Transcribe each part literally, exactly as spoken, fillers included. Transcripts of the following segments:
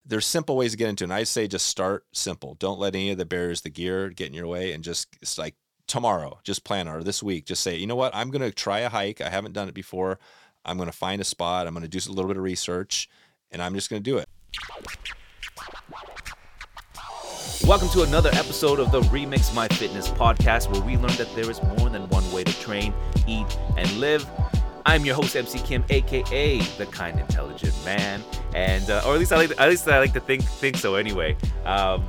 there's simple ways to get into it. And I say just start simple. Don't let any of the barriers, the gear get in your way, and just it's like tomorrow, just plan or this week, just say, you know what, I'm going to try a hike. I haven't done it before. I'm going to find a spot. I'm going to do a little bit of research, and I'm just going to do it. Welcome to another episode of the Remix My Fitness podcast, where we learn that there is more than one way to train, eat, and live. I'm your host, M C Kim, aka the Kind Intelligent Man, and uh, or at least I like to, at least I like to think think so. Anyway, um,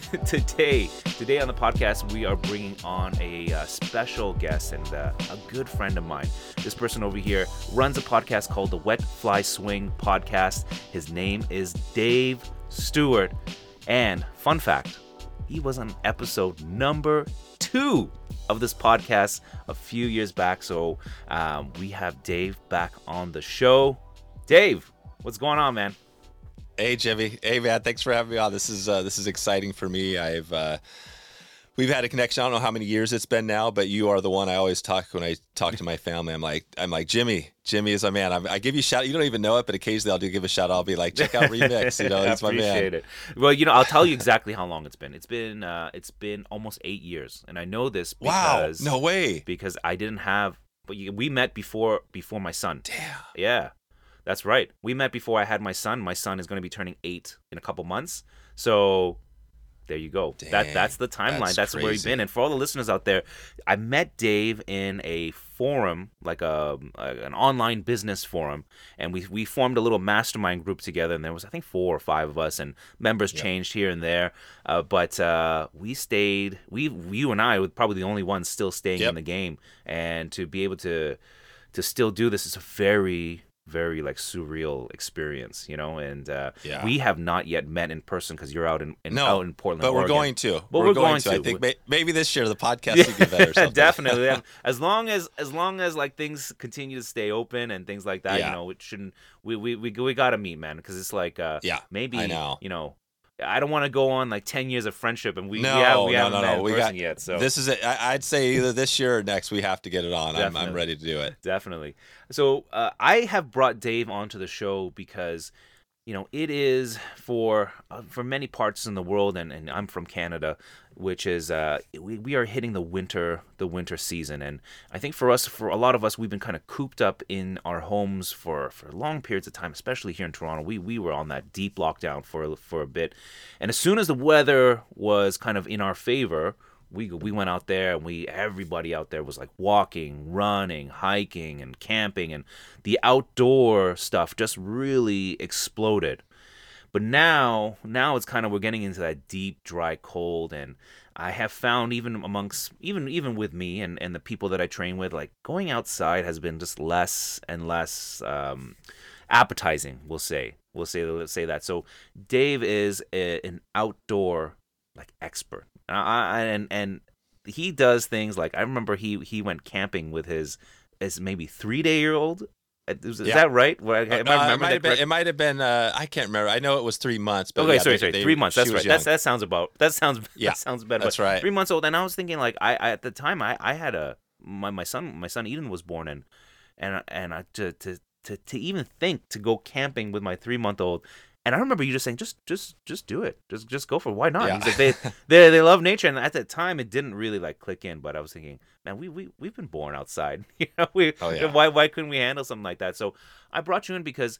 today today on the podcast we are bringing on a uh, special guest and uh, a good friend of mine. This person over here runs a podcast called the Wet Fly Swing Podcast. His name is Dave Stewart, and fun fact, he was on episode number two of this podcast a few years back. So um, we have Dave back on the show. Dave, what's going on, man? Hey, Jimmy. Hey, man. Thanks for having me on. This is uh, this is exciting for me. I've uh, we've had a connection. I don't know how many years it's been now, but you are the one I always talk when I talk to my family. I'm like, I'm like Jimmy. Jimmy is my man. I'm, I give you a shout. You don't even know it, but occasionally I'll do give a shout. I'll be like, check out Remix. You know, he's my man. I appreciate it. Well, you know, I'll tell you exactly how long it's been. It's been uh, it's been almost eight years, and I know this because wow, no way, because I didn't have. But we met before before my son. Damn. Yeah, that's right. We met before I had my son. My son is going to be turning eight in a couple months. So there you go. Dang, that that's the timeline. That's, that's where we've been. And for all the listeners out there, I met Dave in a forum, like a, a an online business forum, and we we formed a little mastermind group together. And there was I think four or five of us, and members yep. changed here and there. Uh, but uh, we stayed. We you and I were probably the only ones still staying yep. in the game, and to be able to to still do this is a very very like surreal experience, you know, and uh, yeah. we have not yet met in person because you're out in, in no, out in Portland, but we're Oregon. going to. But we're, we're going, going to. to. I think may, maybe this year the podcast will get better. Or something. Definitely, as long as as long as like things continue to stay open and things like that, yeah. you know, it shouldn't. We we we we gotta meet, man, because it's like uh, yeah, maybe I know. you know. I don't want to go on like ten years of friendship, and we, no, we, have, we no, haven't no, met no. in we person got, yet. So this is it. I, I'd say either this year or next we have to get it on. I'm, I'm ready to do it. Definitely. So uh, I have brought Dave onto the show because, you know, it is for uh, for many parts in the world, and, and I'm from Canada, which is uh, we we are hitting the winter the winter season, and I think for us, for a lot of us, we've been kind of cooped up in our homes for, for long periods of time, especially here in Toronto. We we were on that deep lockdown for for a bit, and as soon as the weather was kind of in our favor, we we went out there, and we everybody out there was like walking, running, hiking, and camping, and the outdoor stuff just really exploded. But now, now it's kind of we're getting into that deep, dry cold, and I have found even amongst even even with me and, and the people that I train with, like going outside has been just less and less um, appetizing. We'll say we'll say let's say that. So Dave is a, an outdoor like expert, I, and and he does things like I remember he he went camping with his his maybe three day year old. Is, is yeah. that right? Well, I, am uh, I it might have been. It might have been. Uh, I can't remember. I know it was three months. But okay, yeah, sorry, they, sorry, they, three months. That's right. That's, young. that sounds about. That sounds. Yeah, that sounds better. That's but right. Three months old, and I was thinking like I, I at the time I, I had a my, my son my son Eden was born, and and and I, to to to to even think to go camping with my three month old. And I remember you just saying, just, just, just do it. Just, just go for it. Why not? Yeah. Like they, they, they love nature, and at that time, it didn't really like click in. But I was thinking, man, we, we, we've been born outside. You know, we, oh, yeah. why, why couldn't we handle something like that? So I brought you in because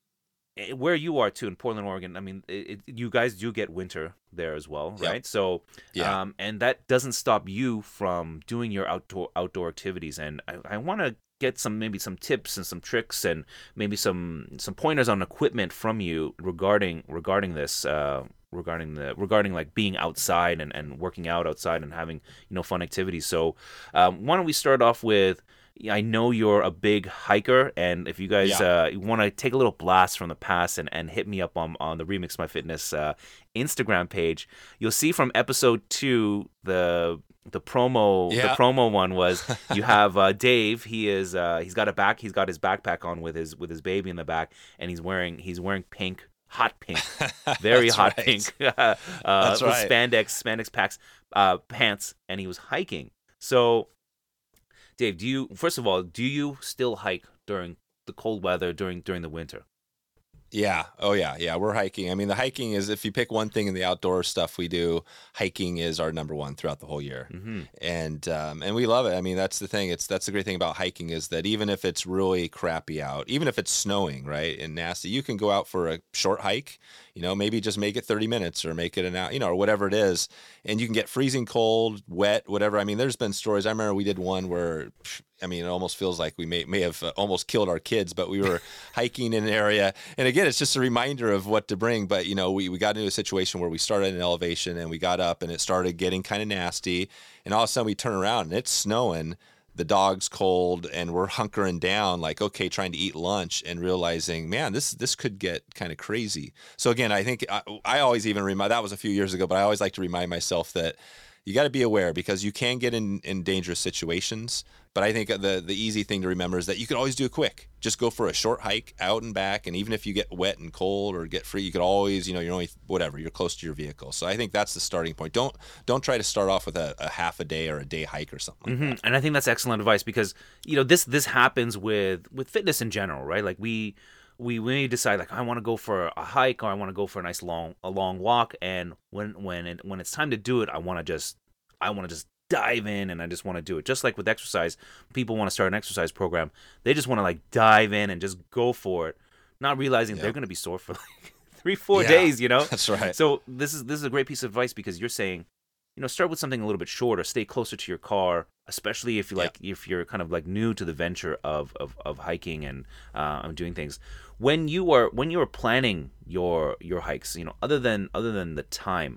where you are too in Portland, Oregon. I mean, it, it, you guys do get winter there as well, right? Yep. So, yeah. um, and that doesn't stop you from doing your outdoor outdoor activities. And I, I want to get some maybe some tips and some tricks and maybe some some pointers on equipment from you regarding regarding this uh regarding the regarding like being outside and, and working out outside and having you know fun activities. So um why don't we start off with, I know you're a big hiker, and if you guys yeah. uh want to take a little blast from the past and, and hit me up on on the Remix My Fitness uh Instagram page, you'll see from episode two the The promo, yeah. the promo one was you have uh, Dave. He is uh, he's got a back. He's got his backpack on with his with his baby in the back, and he's wearing he's wearing pink, hot pink, very hot right. pink, uh, That's with right. spandex spandex packs uh, pants, and he was hiking. So, Dave, do you first of all do you still hike during the cold weather during during the winter? Yeah. Oh, yeah. Yeah. We're hiking. I mean, the hiking is, if you pick one thing in the outdoor stuff we do, hiking is our number one throughout the whole year. Mm-hmm. And, um, and we love it. I mean, that's the thing. It's, that's the great thing about hiking is that even if it's really crappy out, even if it's snowing, right, and nasty, you can go out for a short hike, you know, maybe just make it thirty minutes or make it an hour, you know, or whatever it is. And you can get freezing cold, wet, whatever. I mean, there's been stories. I remember we did one where, I mean, it almost feels like we may may have uh, almost killed our kids, but we were hiking in an area. And again, it's just a reminder of what to bring. But, you know, we, we got into a situation where we started in elevation and we got up and it started getting kind of nasty. And all of a sudden we turn around and it's snowing. The dog's cold and we're hunkering down like, okay, trying to eat lunch and realizing, man, this this could get kind of crazy. So again, I think I, I always even remind, that was a few years ago, but I always like to remind myself that you got to be aware because you can get in, in dangerous situations. But I think the the easy thing to remember is that you could always do it quick. Just go for a short hike out and back. And even if you get wet and cold or get free, you could always, you know, you're only, whatever, you're close to your vehicle. So I think that's the starting point. Don't don't try to start off with a, a half a day or a day hike or something like Mm-hmm. that. And I think that's excellent advice because, you know, this this happens with with fitness in general, right? Like we we we decide like I want to go for a hike or I want to go for a nice long a long walk, and when when it, when it's time to do it, I want to just I want to just dive in and I just want to do it. Just like with exercise, people want to start an exercise program. They just want to like dive in and just go for it, not realizing Yeah. they're going to be sore for like three, four Yeah, days, you know? That's right. So this is this is a great piece of advice because you're saying, you know, start with something a little bit shorter, stay closer to your car, especially if you like if you're kind of like new to the venture of of, of hiking and uh, doing things. When you are when you are planning your your hikes, you know, other than other than the time,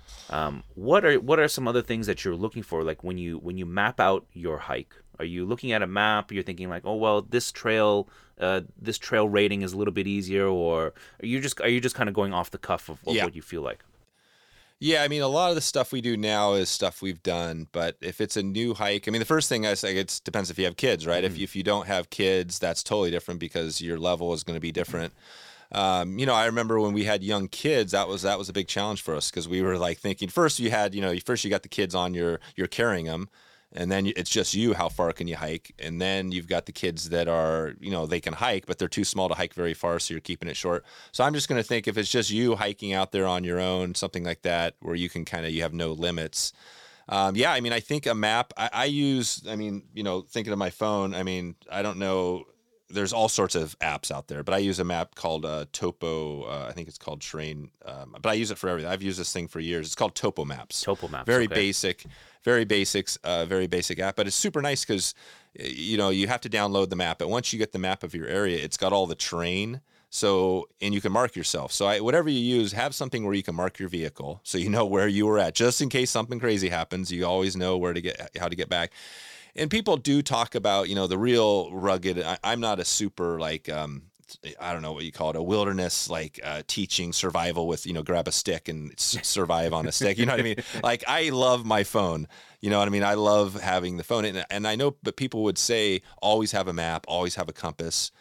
Um, what are what are some other things that you're looking for? Like when you when you map out your hike, are you looking at a map? You're thinking like, oh well, this trail, uh, this trail rating is a little bit easier, or are you just are you just kind of going off the cuff of, of Yeah. what you feel like? Yeah, I mean, a lot of the stuff we do now is stuff we've done, but if it's a new hike, I mean, the first thing I say, it depends if you have kids, right? Mm-hmm. If, if you don't have kids, that's totally different because your level is going to be different. Um, you know, I remember when we had young kids, that was that was a big challenge for us because we were like thinking first you had, you know, first you got the kids on your, you're carrying them. And then it's just you, how far can you hike? And then you've got the kids that are, you know, they can hike, but they're too small to hike very far, so you're keeping it short. So I'm just going to think if it's just you hiking out there on your own, something like that, where you can kind of, you have no limits. Um, yeah, I mean, I think a map, I, I use, I mean, you know, thinking of my phone, I mean, I don't know, there's all sorts of apps out there, but I use a map called uh, Topo. Uh, I think it's called Terrain, um, but I use it for everything. I've used this thing for years. It's called Topo Maps. Topo Maps, Very okay. basic, very basics, uh, very basic app, but it's super nice because, you know, you have to download the map. But once you get the map of your area, it's got all the terrain. So, and you can mark yourself. So I, whatever you use, have something where you can mark your vehicle. So you know where you were at, just in case something crazy happens, you always know where to get, how to get back. And people do talk about, you know, the real rugged, I, I'm not a super like, um, I don't know what you call it, a wilderness, like uh, teaching survival with, you know, grab a stick and s- survive on a stick. You know what I mean? Like, I love my phone. You know what I mean? I love having the phone. And, and I know, but people would say, always have a map, always have a compass.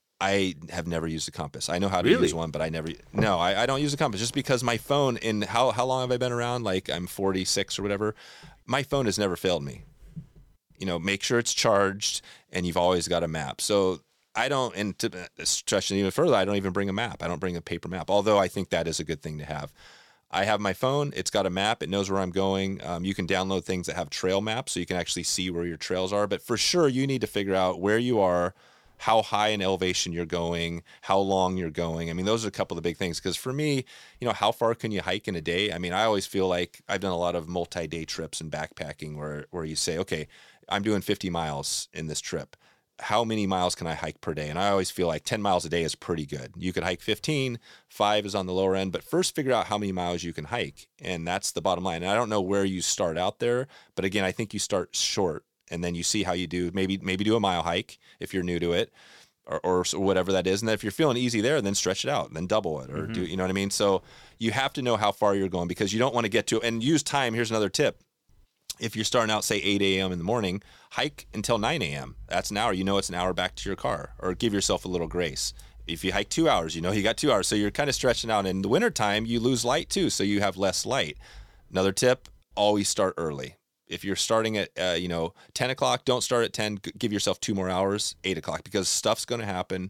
I have never used a compass. I know how to Really? use one, but I never, no, I, I don't use a compass just because my phone, in how, how long have I been around? Like I'm forty-six or whatever. My phone has never failed me. You know, make sure it's charged and you've always got a map. So I don't, and to stretch it even further, I don't even bring a map. I don't bring a paper map, although I think that is a good thing to have. I have my phone. It's got a map. It knows where I'm going. Um, you can download things that have trail maps so you can actually see where your trails are. But for sure, you need to figure out where you are, how high in elevation you're going, how long you're going. I mean, those are a couple of the big things. Because for me, you know, how far can you hike in a day? I mean, I always feel like I've done a lot of multi-day trips and backpacking where, where you say, okay, I'm doing fifty miles in this trip. How many miles can I hike per day? And I always feel like ten miles a day is pretty good. You could hike fifteen, five is on the lower end, but first figure out how many miles you can hike. And that's the bottom line. And I don't know where you start out there, but again, I think you start short and then you see how you do. Maybe, maybe do a mile hike if you're new to it, or, or whatever that is. And then if you're feeling easy there, then stretch it out, then double it, or Mm-hmm. do, you know what I mean? So you have to know how far you're going because you don't want to get to, and use time. Here's another tip. If you're starting out, say eight a.m. in the morning, hike until nine a.m. That's an hour. You know it's an hour back to your car, or give yourself a little grace. If you hike two hours, you know you got two hours. So you're kind of stretching out. In the wintertime, you lose light too, so you have less light. Another tip, always start early. If you're starting at, uh, you know, ten o'clock, don't start at ten. Give yourself two more hours, eight o'clock, because stuff's going to happen.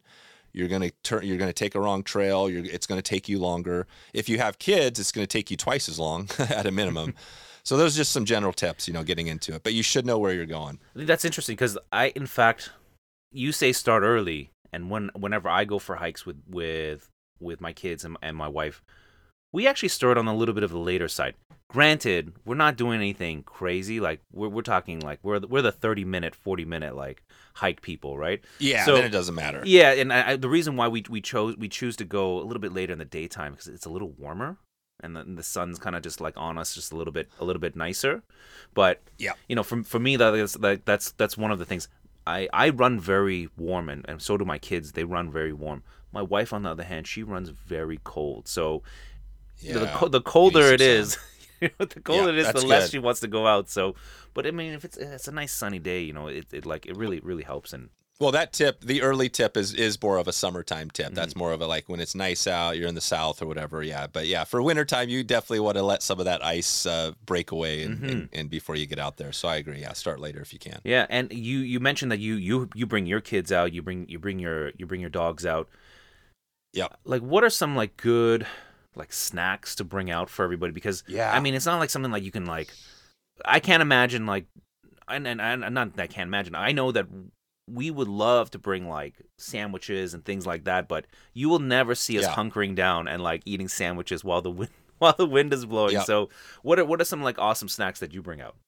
You're gonna turn. You're gonna take a wrong trail. You're, it's gonna take you longer. If you have kids, it's gonna take you twice as long at a minimum. So those are just some general tips, you know, getting into it. But you should know where you're going. I think that's interesting because I, in fact, you say start early, and when whenever I go for hikes with with with my kids and, and my wife, we actually start on a little bit of the later side. Granted, we're not doing anything crazy. Like we're we're talking like we're the, we're the thirty minute, forty minute like hike people, right? Yeah, so, then it doesn't matter. Yeah, and I, the reason why we we chose we choose to go a little bit later in the daytime because it's a little warmer. And the, and the sun's kind of just like on us, just a little bit, a little bit nicer. But yeah, you know, for for me, that is that, that's that's one of the things. I, I run very warm, and, and so do my kids. They run very warm. My wife, on the other hand, she runs very cold. So yeah, the the colder it is, the colder yeah, it is, the less good. She wants to go out. So, but I mean, if it's it's a nice sunny day, you know, it, it like it really really helps. And well, that tip, the early tip is is more of a summertime tip. Mm-hmm. That's more of a like when it's nice out, you're in the south or whatever. Yeah, but yeah, for wintertime, you definitely want to let some of that ice uh, break away and, mm-hmm. and, and before you get out there. So I agree. Yeah, start later if you can. Yeah, and you, you mentioned that you, you you bring your kids out, you bring you bring your you bring your dogs out. Yeah. Like, what are some like good like snacks to bring out for everybody? Because yeah, I mean, it's not like something like you can like. I can't imagine like, and and, and not that I can't imagine. I know that. We would love to bring like sandwiches and things like that, but you will never see us yeah. hunkering down and like eating sandwiches while the wind while the wind is blowing. Yeah. So, what are what are some like awesome snacks that you bring out?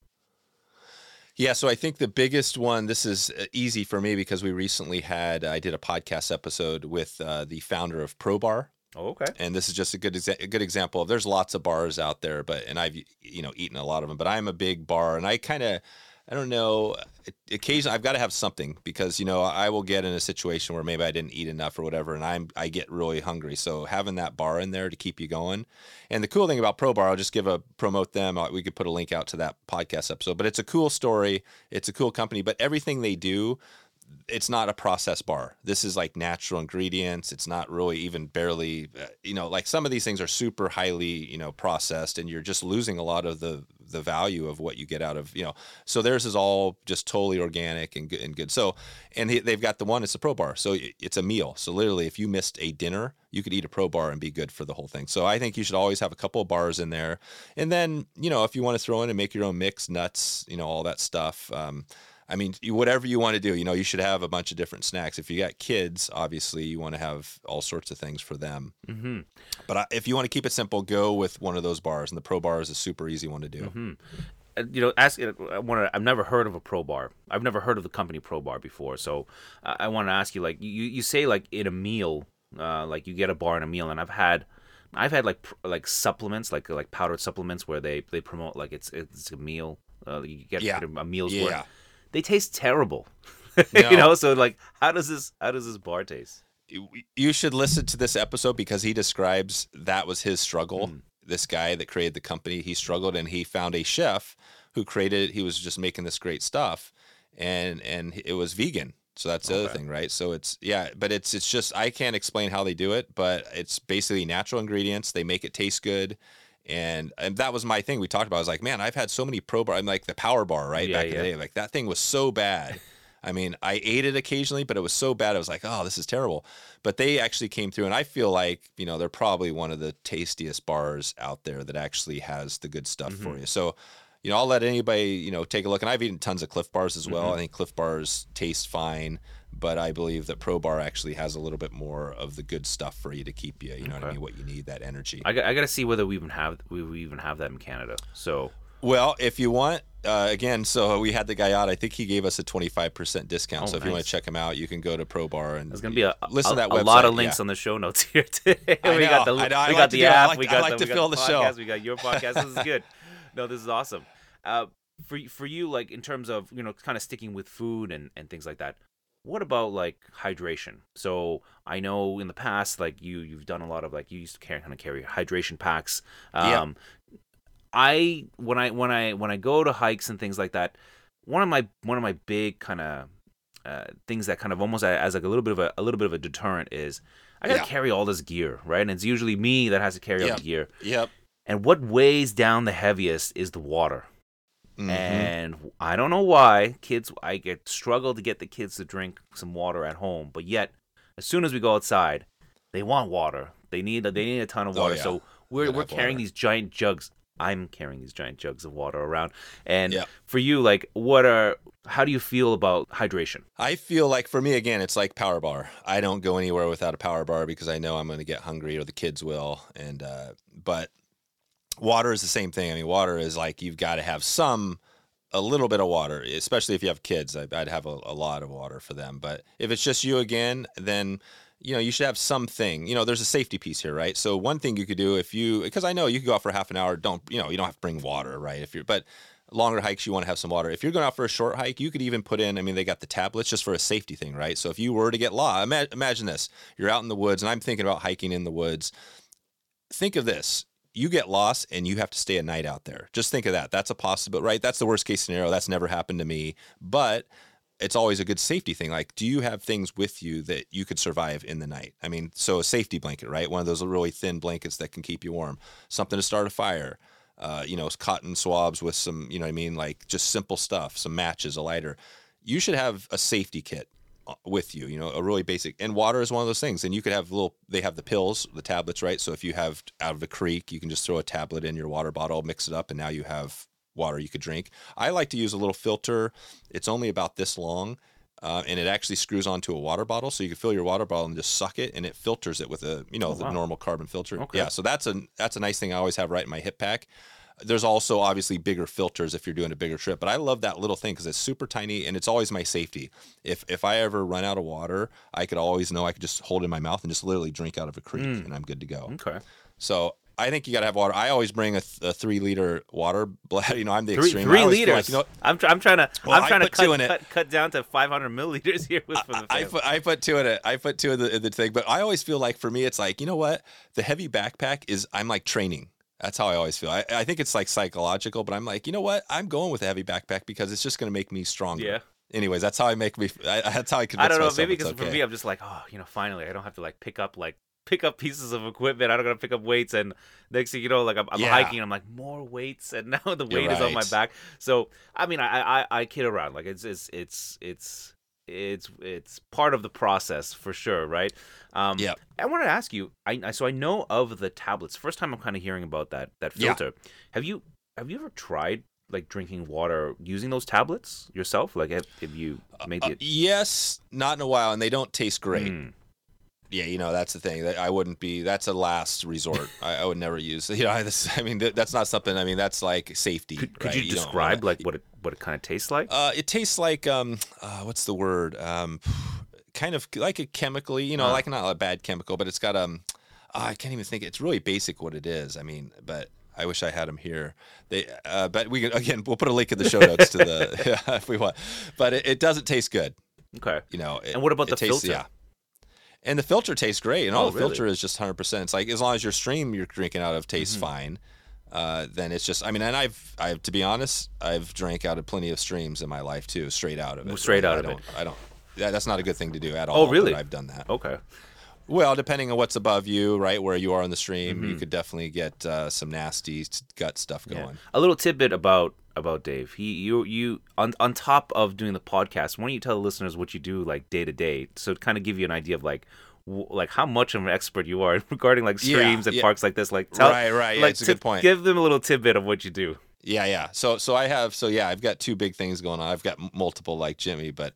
Yeah, so I think the biggest one. This is easy for me because we recently had I did a podcast episode with uh, the founder of Pro Bar. Oh, okay. And this is just a good exa- a good example of there's lots of bars out there, but and I've you know eaten a lot of them, but I'm a big bar, and I kind of. I don't know. Occasionally, I've got to have something because you know I will get in a situation where maybe I didn't eat enough or whatever, and I'm I get really hungry. So having that bar in there to keep you going, and the cool thing about Pro Bar, I'll just give a promote them. We could put a link out to that podcast episode, but it's a cool story. It's a cool company, but everything they do. It's not a processed bar. This is like natural ingredients. It's not really even barely, uh, you know, like some of these things are super highly, you know, processed, and you're just losing a lot of the the value of what you get out of, you know. So theirs is all just totally organic and good and good. So, and he, they've got the one. It's a Pro Bar, so it's a meal. So literally, if you missed a dinner, you could eat a Pro Bar and be good for the whole thing. So I think you should always have a couple of bars in there, and then you know if you want to throw in and make your own mix, nuts, you know, all that stuff. Um, I mean, whatever you want to do, you know, you should have a bunch of different snacks. If you got kids, obviously, you want to have all sorts of things for them. Mm-hmm. But if you want to keep it simple, go with one of those bars. And the Pro Bar is a super easy one to do. Mm-hmm. Uh, you know, ask. I want to. I've never heard of a Pro Bar. I've never heard of the company Pro Bar before. So uh, I want to ask you, like, you, you say like in a meal, uh, like you get a bar in a meal, and I've had. I've had like pr- like supplements, like like powdered supplements, where they, they promote like it's it's a meal. Uh, you get yeah. a meal's yeah. worth. They taste terrible, no. you know. So, like, how does this how does this bar taste? You should listen to this episode because he describes that was his struggle. Mm. This guy that created the company, he struggled, and he found a chef who created. He was just making this great stuff, and and it was vegan. So that's the okay. other thing, right? So it's yeah, but it's it's just I can't explain how they do it, but it's basically natural ingredients. They make it taste good. And and that was my thing we talked about. I was like, man, I've had so many Pro Bar. I'm like the Power Bar, right? Yeah, Back yeah. in the day. Like that thing was so bad. I mean, I ate it occasionally, but it was so bad. I was like, oh, this is terrible. But they actually came through, and I feel like, you know, they're probably one of the tastiest bars out there that actually has the good stuff mm-hmm. for you. So, you know, I'll let anybody, you know, take a look. And I've eaten tons of Cliff Bars as well. Mm-hmm. I think Cliff Bars taste fine. But I believe that Pro Bar actually has a little bit more of the good stuff for you to keep you. You know okay. what I mean? What you need, that energy. I got, I got to see whether we even have we, we even have that in Canada. So, well, if you want, uh, again, so we had the guy out. I think he gave us a twenty-five percent discount. Oh, so if nice. you want to check him out, you can go to Pro Bar and there's gonna be a listen a, to that a website. lot of links yeah. on the show notes here today. I we know, got the I know. I we like got the do, app. I like, we got I like the, to we fill got the, the show. podcast. We got your podcast. This is good. No, this is awesome. Uh, for for you, like in terms of you know, kind of sticking with food and, and things like that. What about like hydration? So I know in the past, like you, you've done a lot of like you used to carry, kind of carry hydration packs. Um, yeah. I when I when I when I go to hikes and things like that, one of my one of my big kind of uh, things that kind of almost as like a little bit of a, a little bit of a deterrent is I gotta yeah. carry all this gear, right? And it's usually me that has to carry yep. all the gear. Yep. And what weighs down the heaviest is the water. Mm-hmm. And I don't know why kids, I get struggle to get the kids to drink some water at home, but yet, as soon as we go outside, they want water. They need they need a ton of water. Oh, yeah. So we're Gotta we're have carrying water. these giant jugs. I'm carrying these giant jugs of water around. And Yeah. for you, like, what are how do you feel about hydration? I feel like for me, again, it's like power bar. I don't go anywhere without a power bar because I know I'm going to get hungry or the kids will. And, uh, but water is the same thing. I mean, water is like, you've got to have some, a little bit of water, especially if you have kids. I, I'd have a, a lot of water for them. But if it's just you again, then, you know, you should have something, you know, there's a safety piece here, right? So one thing you could do if you, because I know you could go out for half an hour, don't, you know, you don't have to bring water, right? If you're, but longer hikes, you want to have some water. If you're going out for a short hike, you could even put in, I mean, they got the tablets just for a safety thing, right? So if you were to get lost, ima- imagine this, you're out in the woods, and I'm thinking about hiking in the woods. Think of this. You get lost and you have to stay a night out there. Just think of that. That's a possible, right? That's the worst case scenario. That's never happened to me, but it's always a good safety thing. Like, do you have things with you that you could survive in the night? I mean, so a safety blanket, right? One of those really thin blankets that can keep you warm, something to start a fire, uh, you know, cotton swabs with some, you know what I mean? Like just simple stuff, some matches, a lighter. You should have a safety kit with you, you know, a really basic, and water is one of those things. And you could have little, they have the pills, the tablets, right? So if you have out of a creek, you can just throw a tablet in your water bottle, mix it up, and now you have water you could drink. I like to use a little filter. It's only about this long, uh, and it actually screws onto a water bottle. So you can fill your water bottle and just suck it, and it filters it with a, you know, Oh, the wow. normal carbon filter. Okay. Yeah. So that's a, that's a nice thing I always have right in my hip pack. There's also obviously bigger filters if you're doing a bigger trip, but I love that little thing because it's super tiny and it's always my safety. If if I ever run out of water, I could always know I could just hold it in my mouth and just literally drink out of a creek, Mm. and I'm good to go. Okay. So I think you got to have water. I always bring a, th- a three liter water bladder. You know, I'm the Three, extreme. I three always feel liters. like, you know, I'm tr- I'm trying to Well, I'm I trying to put two cut, in it. cut cut down to five hundred milliliters here with for the I, I family. put I put two in it. I put two in the, in the thing. But I always feel like for me, it's like, you know what? The heavy backpack is, I'm like training. That's how I always feel. I, I think it's like psychological, but I'm like, you know what? I'm going with a heavy backpack because it's just going to make me stronger. Yeah. Anyways, that's how I make me. I, that's how I convince I don't know, myself maybe it's because for okay. me, I'm just like, oh, you know, finally, I don't have to like pick up like pick up pieces of equipment. I don't gotta pick up weights, and next thing you know, like I'm, I'm Yeah. hiking, and I'm like more weights, and now the You're weight is on my right. back. So I mean, I I, I kid around, like it's it's it's it's it's it's part of the process for sure, right? Um, Yep. I wanted to ask you, I I- so I know of the tablets. First time I'm kind of hearing about that that Yeah. filter. Have you have you ever tried like drinking water using those tablets yourself? Like have, have you made Uh, it? yes, not in a while, and they don't taste great. Mm. Yeah, you know, that's the thing. That I wouldn't be. That's a last resort. I, I would never use. You know, I, this, I mean, th- that's not something. I mean, that's like safety. Could, could right? you don't describe wanna- like what it what it kind of tastes like? Uh, it tastes like um, uh, what's the word? Um, kind of like a chemically. You know, Huh. like not a bad chemical, but it's got um, oh, I can't even think. It's really basic what it is. I mean, but I wish I had them here. They, uh, but we can, again, we'll put a link in the show notes to the if we want. But it, it doesn't taste good. Okay. You know. It, And what about it the tastes, filter? Yeah. And the filter tastes great, and all Oh, the really? filter is just one hundred percent. It's like as long as your stream you're drinking out of tastes Mhm. fine, uh, then it's just. I mean, and I've, I've to be honest, I've drank out of plenty of streams in my life too, straight out of it. Straight out I of don't, it. I don't. Yeah, that's not a good thing to do at all. Oh, really? But I've done that. Okay. Well, depending on what's above you, right, where you are on the stream, you Mhm. could definitely get uh, some nasty gut stuff Yeah. going. A little tidbit about about Dave. He you you on on top of doing the podcast, why don't you tell the listeners what you do like day to day, so to kind of give you an idea of like w- like how much of an expert you are regarding like Yeah, streams and yeah. parks like this. Like tell, Right, right. Yeah, like it's a ti- good point. Give them a little tidbit of what you do. Yeah, yeah. So, so I have, so yeah, I've got two big things going on. I've got m- multiple like Jimmy, but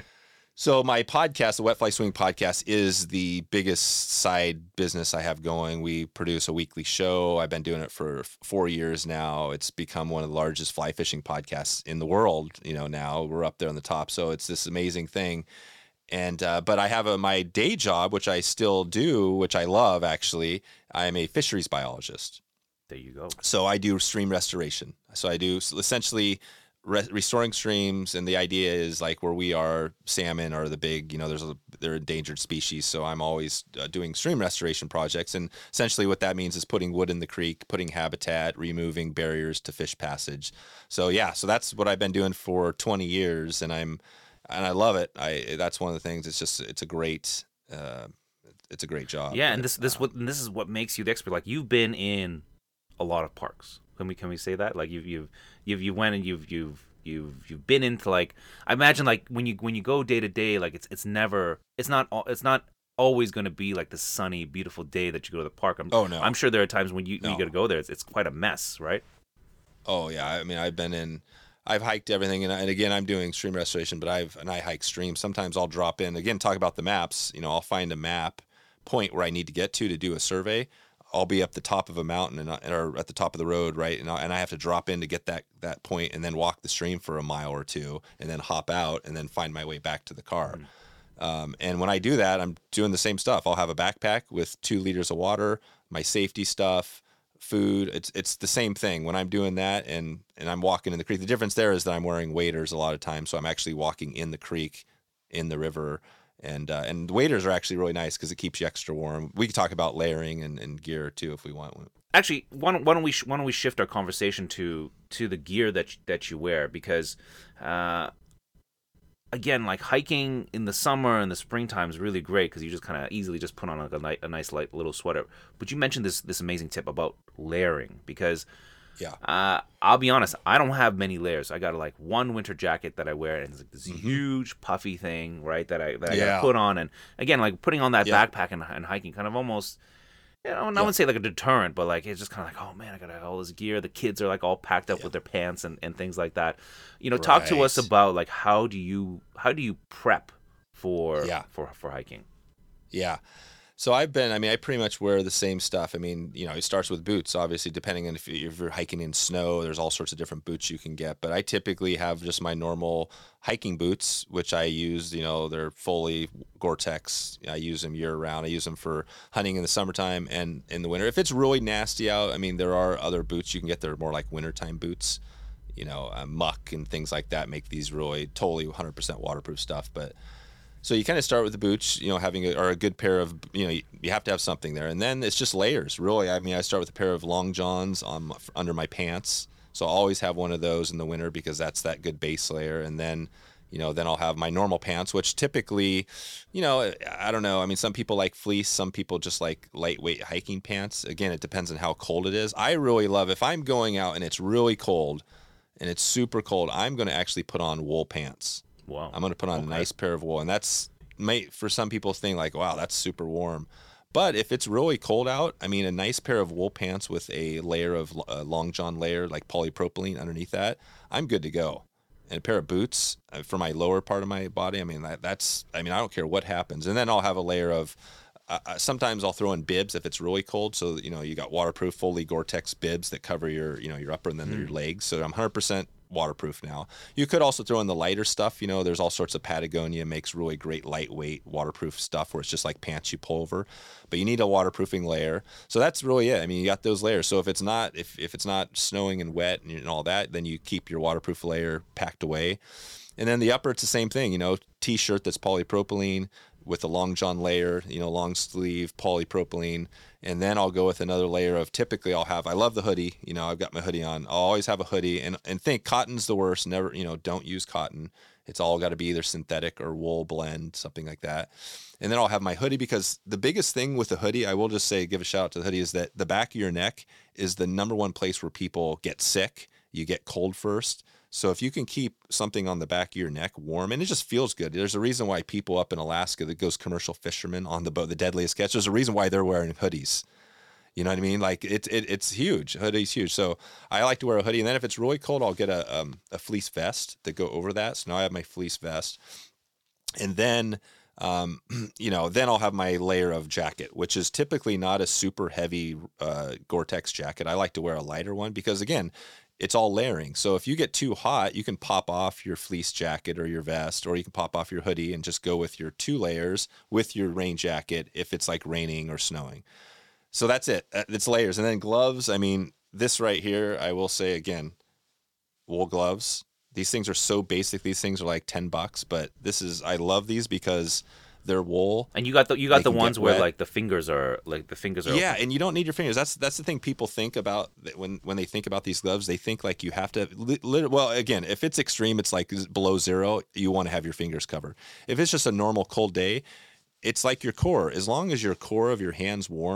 so my podcast, the Wet Fly Swing podcast, is the biggest side business I have going. We produce a weekly show. I've been doing it for f- four years now. It's become one of the largest fly fishing podcasts in the world. You know, now we're up there on the top. So it's this amazing thing. And uh, but I have a, my day job, which I still do, which I love actually. I am a fisheries biologist. There you go. So I do stream restoration. So I do essentially re- restoring streams, and the idea is like where we are, salmon are the big, you know, there's a they're endangered species. So I'm always uh, doing stream restoration projects, and essentially what that means is putting wood in the creek, putting habitat, removing barriers to fish passage. So yeah, so that's what I've been doing for twenty years, and I'm and I love it. I that's one of the things. It's just it's a great. Uh, it's a great job. Yeah, and But, this this uh, what and this is what makes you the expert. Like you've been in a lot of parks. Can we can we say that? Like you've you've you've you went and you've you've you've you've been into like I imagine like when you when you go day to day, like it's it's never it's not all- it's not always going to be like the sunny, beautiful day that you go to the park. I'm, Oh no, I'm sure there are times when you when no. you got to go there. It's, it's quite a mess, right? Oh yeah, I mean I've been in, I've hiked everything, and, and again I'm doing stream restoration, but I've and I hike streams. Sometimes I'll drop in again. Talk about the maps. You know, I'll find a map point where I need to get to to do a survey. I'll be up the top of a mountain and or at the top of the road, right? And I, and I have to drop in to get that that point, and then walk the stream for a mile or two, and then hop out, and then find my way back to the car. Mm. Um, and when I do that, I'm doing the same stuff. I'll have a backpack with two liters of water, my safety stuff, food. It's it's the same thing when I'm doing that, and and I'm walking in the creek. The difference there is that I'm wearing waders a lot of times, so I'm actually walking in the creek, in the river. And uh, and waders are actually really nice because it keeps you extra warm. We could talk about layering and, and gear too if we want. Actually, why don't, why don't we sh- why don't we shift our conversation to to the gear that you, that you wear, because uh, again, like hiking in the summer and the springtime is really great because you just kind of easily just put on like a, ni- a nice light little sweater. But you mentioned this this amazing tip about layering, because yeah, uh, I'll be honest, I don't have many layers. I got like one winter jacket that I wear, and it's like this mm-hmm. huge puffy thing, right? That I that I yeah. gotta put on, and again, like putting on that yeah. backpack and, and hiking, kind of almost, you know, I yeah. wouldn't say like a deterrent, but like it's just kind of like, oh man, I got all this gear. The kids are like all packed up yeah. with their pants and, and things like that. You know, right. talk to us about like how do you how do you prep for yeah. for for hiking? Yeah. So I've been, I mean, I pretty much wear the same stuff. I mean, you know, it starts with boots, obviously, depending on if you're hiking in snow, there's all sorts of different boots you can get. But I typically have just my normal hiking boots, which I use, you know, they're fully Gore-Tex. I use them year round. I use them for hunting in the summertime and in the winter. If it's really nasty out, I mean, there are other boots you can get that are more like wintertime boots. You know, uh, muck and things like that make these really totally one hundred percent waterproof stuff. But so you kind of start with the boots, you know, having a, or a good pair of, you know, you, you have to have something there. And then it's just layers, really. I mean, I start with a pair of long johns on my, under my pants. So I'll always have one of those in the winter because that's that good base layer. And then, you know, then I'll have my normal pants, which typically, you know, I don't know. I mean, some people like fleece. Some people just like lightweight hiking pants. Again, it depends on how cold it is. I really love, if I'm going out and it's really cold and it's super cold, I'm going to actually put on wool pants. Wow. I'm going to put on okay. a nice pair of wool. And that's, may, for some people think like, wow, that's super warm. But if it's really cold out, I mean, a nice pair of wool pants with a layer of uh, long john layer, like polypropylene underneath that, I'm good to go. And a pair of boots uh, for my lower part of my body. I mean, that, that's, I mean, I don't care what happens. And then I'll have a layer of, uh, sometimes I'll throw in bibs if it's really cold. So, you know, you got waterproof, fully Gore-Tex bibs that cover your, you know, your upper and then mm. your legs. So I'm one hundred percent waterproof now. You could also throw in the lighter stuff. You know, there's all sorts of Patagonia makes really great lightweight waterproof stuff where it's just like pants you pull over, but you need a waterproofing layer. So that's really it. I mean, you got those layers. So if it's not, if, if it's not snowing and wet and all that, then you keep your waterproof layer packed away. And then the upper, it's the same thing, you know, t-shirt that's polypropylene with a long john layer, you know, long sleeve polypropylene. And then I'll go with another layer of, typically I'll have, I love the hoodie, you know, I've got my hoodie on. I'll always have a hoodie, and, and think cotton's the worst. Never, you know, don't use cotton. It's all got to be either synthetic or wool blend, something like that. And then I'll have my hoodie, because the biggest thing with the hoodie, I will just say, give a shout out to the hoodie, is that the back of your neck is the number one place where people get sick. You get cold first. So if you can keep something on the back of your neck warm, and it just feels good. There's a reason why people up in Alaska that goes commercial fishermen on the boat, the Deadliest Catch, there's a reason why they're wearing hoodies. You know what I mean? Like it, it it's huge. Hoodie's huge. So I like to wear a hoodie. And then if it's really cold, I'll get a um, a fleece vest to go over that. So now I have my fleece vest. And then, um, you know, then I'll have my layer of jacket, which is typically not a super heavy uh, Gore-Tex jacket. I like to wear a lighter one because, again, it's all layering. So if you get too hot, you can pop off your fleece jacket or your vest, or you can pop off your hoodie and just go with your two layers with your rain jacket if it's like raining or snowing. So that's it. It's layers. And then gloves. I mean, this right here, I will say again, wool gloves. These things are so basic. These things are like ten bucks, but this is, I love these because they're wool. And you got the you got the ones where like the fingers are like the fingers are yeah, open. And you don't need your fingers. That's that's the thing people think about when when they think about these gloves. They think like you have to. Li- well, again, if it's extreme, it's like below zero. You want to have your fingers covered. If it's just a normal cold day, it's like your core. As long as your core of your hand's warm,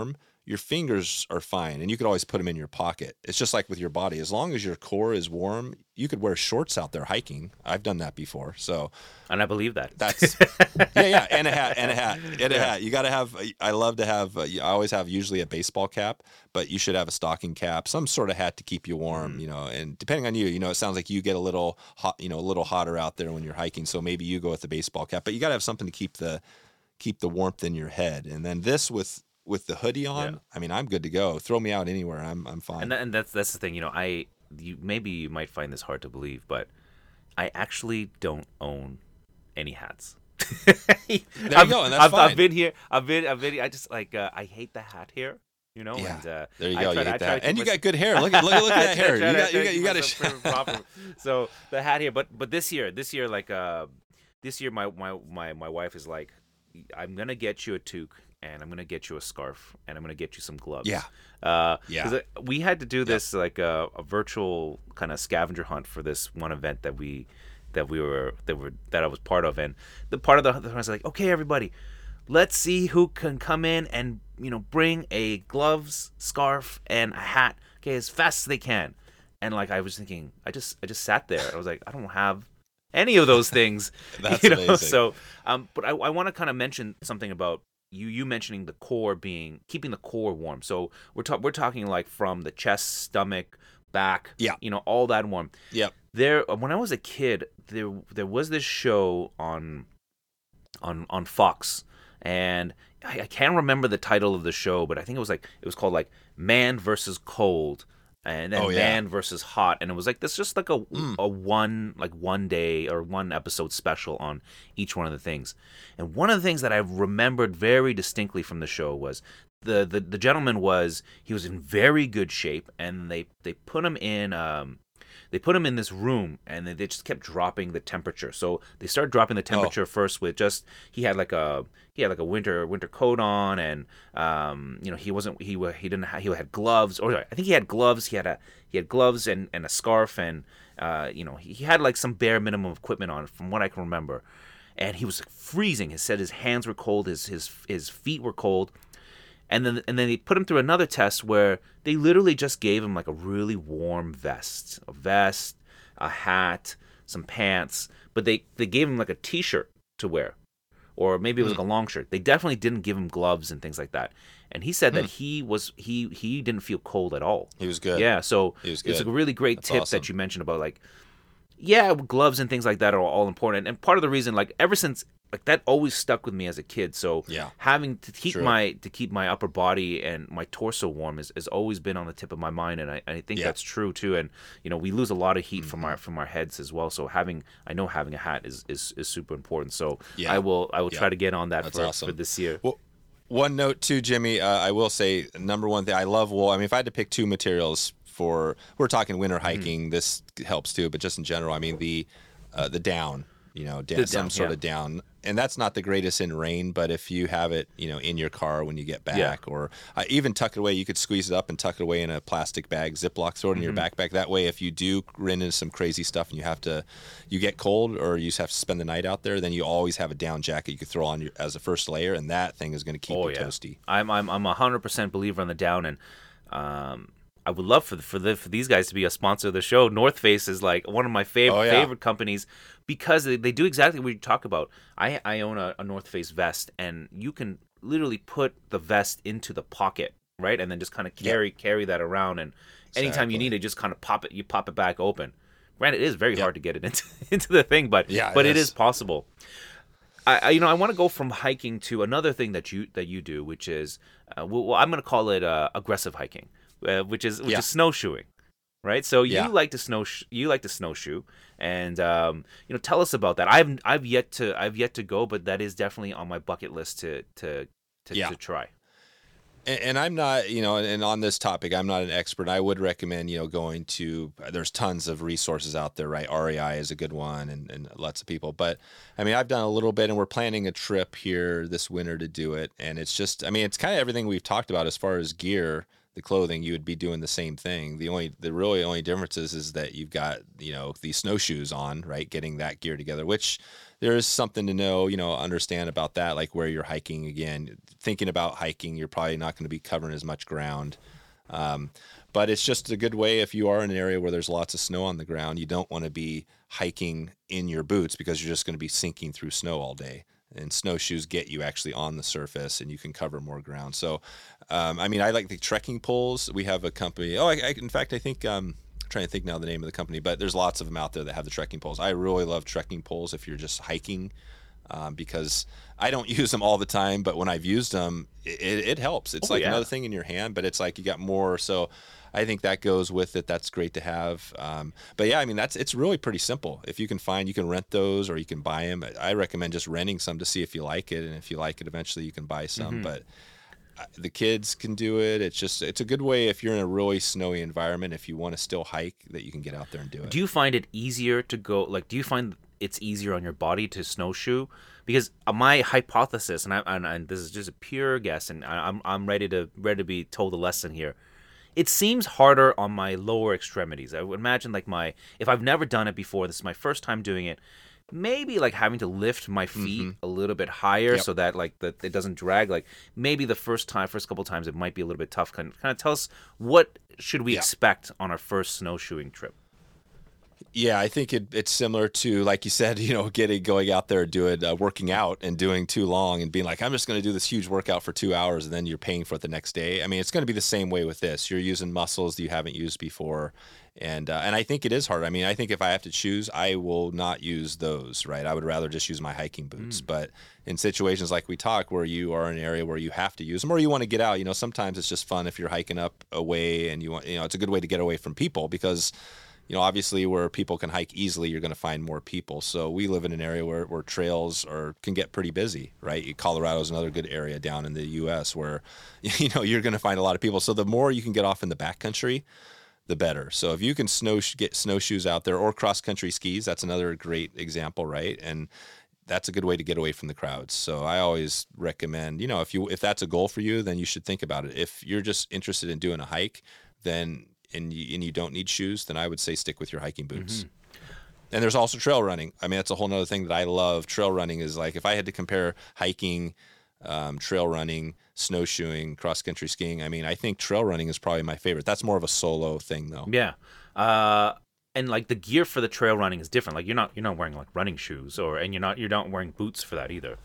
your fingers are fine, and you could always put them in your pocket. It's just like with your body. As long as your core is warm, you could wear shorts out there hiking. I've done that before. So, and I believe that. That's yeah, yeah, and a hat, and a hat, and a Yeah. hat. You got to have. I love to have. Uh, I always have usually a baseball cap, but you should have a stocking cap, some sort of hat to keep you warm. Mm. You know, and depending on you, you know, it sounds like you get a little hot, you know, a little hotter out there when you're hiking. So maybe you go with the baseball cap, but you got to have something to keep the keep the warmth in your head. And then this with with the hoodie on, Yeah. I mean, I'm good to go. Throw me out anywhere. I'm I'm fine. And, that, and that's that's the thing, you know. I you maybe you might find this hard to believe, but I actually don't own any hats. There you I've, go, and that's I've, fine. I've been here. I've been. I've been. I just like. Uh, I hate the hat here. You know. Yeah. And, uh, There you I go. try You to- I hate try to that, keep and you my- got good hair. Look at look, look at that hair. You I try to- got you I got you try got to keep myself to. proper. So the hat here, but but this year, this year, like uh, this year, my my my my wife is like, I'm gonna get you a toque, and I'm gonna get you a scarf, and I'm gonna get you some gloves. Yeah. Uh, Yeah. 'cause, uh, we had to do this like a, a virtual kind of scavenger hunt for this one event that we that we were that were that I was part of, and the part of the, the was like, okay, everybody, let's see who can come in and you know bring a gloves, scarf, and a hat, okay, as fast as they can. And like I was thinking, I just I just sat there. I was like, I don't have any of those things. That's you know? amazing. So, um, but I, I want to kind of mention something about you you mentioning the core being keeping the core warm. So we're ta- we're talking like from the chest, stomach, back, Yeah. you know, all that warm. Yep. There, when I was a kid, there there was this show on on on Fox, and I, I can't remember the title of the show, but I think it was like it was called like Man versus Cold, and then Oh, yeah. Man versus Hot, and it was like this just like a Mm. a one like one day or one episode special on each one of the things. And one of the things that I remembered very distinctly from the show was the the, the gentleman was he was in very good shape, and they they put him in um they put him in this room, and they, they just kept dropping the temperature. So they started dropping the temperature first with just he had like a he had like a winter winter coat on, and um you know he wasn't he wa- he didn't ha- he had gloves, or I think he had gloves he had a he had gloves and, and a scarf, and uh you know he, he had like some bare minimum equipment on from what I can remember, and he was freezing. He said his hands were cold, his his his feet were cold. And then and then they put him through another test where they literally just gave him like a really warm vest, a vest, a hat, some pants, but they, they gave him like a t-shirt to wear, or maybe it was like a long shirt. They definitely didn't give him gloves and things like that. And he said that he was he he didn't feel cold at all. He was good. Yeah, so He was it's a good. really great That's tip awesome. that you mentioned about like, yeah, gloves and things like that are all important. And part of the reason, like ever since, like that always stuck with me as a kid. So Yeah. having to keep True. my to keep my upper body and my torso warm is has always been on the tip of my mind, and I, I think Yeah. that's true too. And you know, we lose a lot of heat from our from our heads as well. So having I know having a hat is is, is super important. So Yeah. I will I will Yeah. try to get on that That's for, awesome. for this year. Well, one note too, Jimmy. Uh, I will say, number one thing, I love wool. I mean, if I had to pick two materials for, we're talking winter Mm-hmm. hiking. This helps too, but just in general, I mean the uh, the down. You know, da- The some down, sort yeah. of down, and that's not the greatest in rain. But if you have it, you know, in your car when you get back, Yeah. or uh, even tuck it away, you could squeeze it up and tuck it away in a plastic bag, Ziploc, throw it in your Mm-hmm. backpack. That way, if you do run into some crazy stuff and you have to, you get cold or you just have to spend the night out there, then you always have a down jacket you could throw on your, as a first layer, and that thing is going to keep Oh you yeah, toasty. I'm I'm I'm a hundred percent believer on the down, and um, I would love for the, for the for these guys to be a sponsor of the show. North Face is like one of my favorite Oh, yeah. favorite companies because they, they do exactly what you talk about. I I own a, a North Face vest, and you can literally put the vest into the pocket, right, and then just kind of carry carry that around, and anytime you Exactly. need it, just kind of pop it. You pop it back open. Granted, it is very Yep. hard to get it into into the thing, but Yeah, it but it is. is possible. I, I you know I want to go from hiking to another thing that you that you do, which is uh, well, I'm going to call it uh, aggressive hiking, uh, which is which Yeah. is snowshoeing, right? So you Yeah. like to snow you like to snowshoe, and um, you know tell us about that. I've I've yet to I've yet to go, but that is definitely on my bucket list to to to, Yeah. to try. And, and I'm not, you know, and on this topic, I'm not an expert. I would recommend, you know, going to, there's tons of resources out there, right? R E I is a good one, and, and lots of people. But I mean, I've done a little bit, and we're planning a trip here this winter to do it. And it's just, I mean, it's kind of everything we've talked about as far as gear. the clothing, you would be doing the same thing. The only, the really only difference is, is that you've got, you know, these snowshoes on, right? Getting that gear together, which there is something to know, you know, understand about that, like where you're hiking. Again, thinking about hiking, you're probably not going to be covering as much ground. Um, but it's just a good way if you are in an area where there's lots of snow on the ground, you don't want to be hiking in your boots because you're just going to be sinking through snow all day. And snowshoes get you actually on the surface and you can cover more ground. So, um, I mean, I like the trekking poles. We have a company. Oh, I, I, in fact, I think, um, I'm trying to think now the name of the company, but there's lots of them out there that have the trekking poles. I really love trekking poles if you're just hiking, um, because I don't use them all the time, but when I've used them, it, it helps. It's Oh, like yeah. another thing in your hand, but it's like you got more. So I think that goes with it. That's great to have. Um, but yeah, I mean, that's, it's really pretty simple. If you can find, you can rent those or you can buy them. I recommend just renting some to see if you like it. And if you like it, eventually you can buy some, Mm-hmm. but uh, the kids can do it. It's just, it's a good way if you're in a really snowy environment, if you want to still hike, that you can get out there and do it. Do you find it easier to go, like, do you find it's easier on your body to snowshoe? Because uh, my hypothesis, and, I, and, and this is just a pure guess, and I, I'm I'm ready to ready to be told a lesson here. It seems harder on my lower extremities. I would imagine, like, my, if I've never done it before, this is my first time doing it, maybe like having to lift my feet Mm-hmm. a little bit higher Yep. so that like that it doesn't drag. Like maybe the first time, first couple times, it might be a little bit tough. Kind kind of tell us, what should we Yeah. expect on our first snowshoeing trip? Yeah, I think it, it's similar to, like you said, you know, getting going out there, doing uh, working out and doing too long and being like, I'm just going to do this huge workout for two hours and then you're paying for it the next day. I mean, it's going to be the same way with this. You're using muscles that you haven't used before, and uh, and I think it is hard. I mean, I think if I have to choose, I will not use those. Right, I would rather just use my hiking boots. Mm. But in situations like we talk, where you are in an area where you have to use them or you want to get out, you know, sometimes it's just fun if you're hiking up away and you want, you know, it's a good way to get away from people because, you know, obviously where people can hike easily, you're going to find more people. So we live in an area where, where trails are can get pretty busy, right? Colorado is another good area down in the U S where, you know, you're going to find a lot of people. So the more you can get off in the backcountry, the better. So if you can snow get snowshoes out there or cross country skis, that's another great example, right? And that's a good way to get away from the crowds. So I always recommend, you know, if you if that's a goal for you, then you should think about it. If you're just interested in doing a hike, then and you, and you don't need shoes, then I would say stick with your hiking boots. Mm-hmm. And there's also trail running. I mean, that's a whole nother thing that I love. Trail running is like, if I had to compare hiking, um, trail running, snowshoeing, cross country skiing, I mean, I think trail running is probably my favorite. That's more of a solo thing though. Yeah. Uh, and like the gear for the trail running is different. Like you're not you're not wearing like running shoes, or and you're not you're not wearing boots for that either.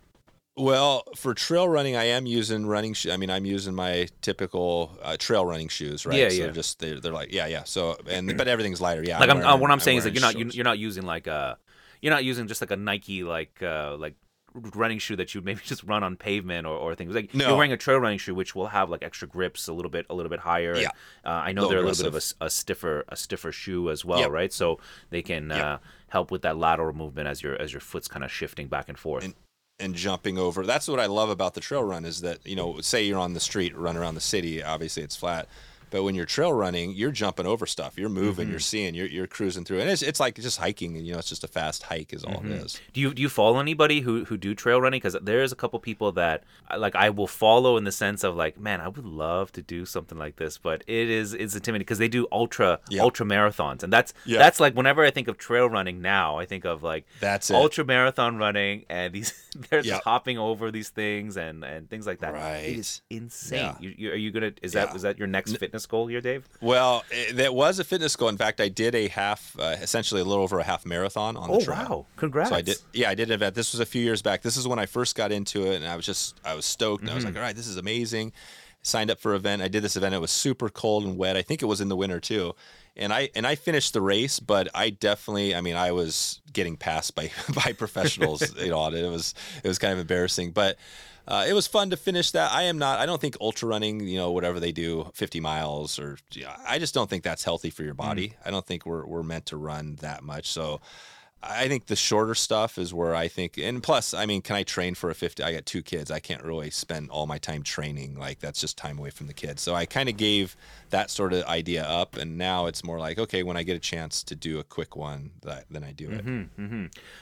Well, for trail running, I am using running shoes. I mean, I'm using my typical uh, trail running shoes, right? Yeah, so yeah. They're just they're, they're like, yeah, yeah. So and but everything's lighter, yeah. Like I'm, uh, wearing- what I'm saying is like wearing you're not you, shorts. you're not using like a you're not using just like a Nike like uh, like running shoe that you maybe just run on pavement or, or things like No. you're wearing a trail running shoe which will have like extra grips a little bit a little bit higher. Yeah. Uh, I know Little they're a little bit of a, s- a stiffer a stiffer shoe as well, Yep. right? So they can Yep. uh, help with that lateral movement as your as your foot's kind of shifting back and forth. And- and jumping over. That's what I love about the trail run is that, you know, say you're on the street, run around the city, obviously it's flat. But when you're trail running, you're jumping over stuff. You're moving, Mm-hmm. you're seeing, you're you're cruising through. And it's it's like just hiking, and you know, it's just a fast hike is all Mm-hmm. it is. Do you do you follow anybody who who do trail running? Because there's a couple people that I- like I will follow in the sense of like, man, I would love to do something like this, but it is it's intimidating because they do ultra Yeah. ultra marathons, and that's Yeah. that's like whenever I think of trail running now, I think of like That's it. ultra marathon running, and these they're Yep. just hopping over these things and and things like that. Right. It is insane. Yeah. You, you, are you gonna is that Yeah. is that your next fitness goal here, Dave? Well, it, that was a fitness goal. In fact, I did a half, uh, essentially a little over a half marathon on the Oh trail. wow! Congrats. So I did, yeah, I did an event. This was a few years back. This is when I first got into it, and I was just, I was stoked. And I was Mm-hmm. like, all right, this is amazing. Signed up for an event. I did this event. It was super cold and wet. I think it was in the winter too. And I and I finished the race, but I definitely, I mean, I was getting passed by by professionals. You know, it was it was kind of embarrassing, but. Uh, it was fun to finish that. I am not. I don't think ultra running, you know, whatever they do, fifty miles or, yeah, I just don't think that's healthy for your body. I don't think we're we're meant to run that much. So, I think the shorter stuff is where I think. And plus, I mean, can I train for a fifty? I got two kids. I can't really spend all my time training. Like that's just time away from the kids. So I kind of gave that sort of idea up, and now it's more like, okay, when I get a chance to do a quick one, that then I do it. Mm-hmm.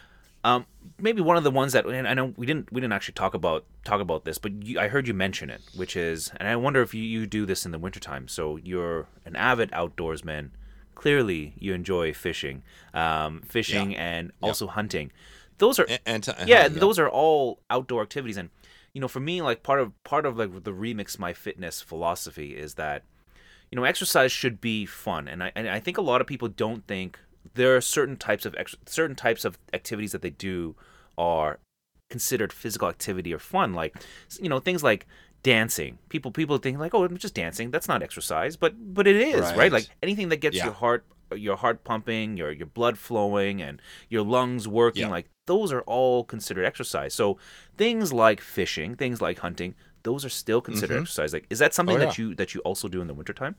Um, maybe one of the ones that, and I know we didn't we didn't actually talk about talk about this, but you, I heard you mention it, which is, and I wonder if you, you do this in the wintertime. So you're an avid outdoorsman. Clearly, you enjoy fishing, um, fishing, Yeah. and Yeah. also hunting. Those are And, and to- uh, yeah, those are all outdoor activities, and you know, for me, like part of part of like the Remix My Fitness philosophy is that you know exercise should be fun, and I and I think a lot of people don't think there are certain types of ex- certain types of activities that they do are considered physical activity or fun, like you know things like dancing. People people think like, oh, I'm just dancing. That's not exercise, but but it is, right? Right. Like anything that gets Yeah. your heart your heart pumping, your your blood flowing, and your lungs working, Yeah. like those are all considered exercise. So things like fishing, things like hunting, those are still considered Mhm. exercise. Like, is that something Oh, that yeah. you that you also do in the wintertime?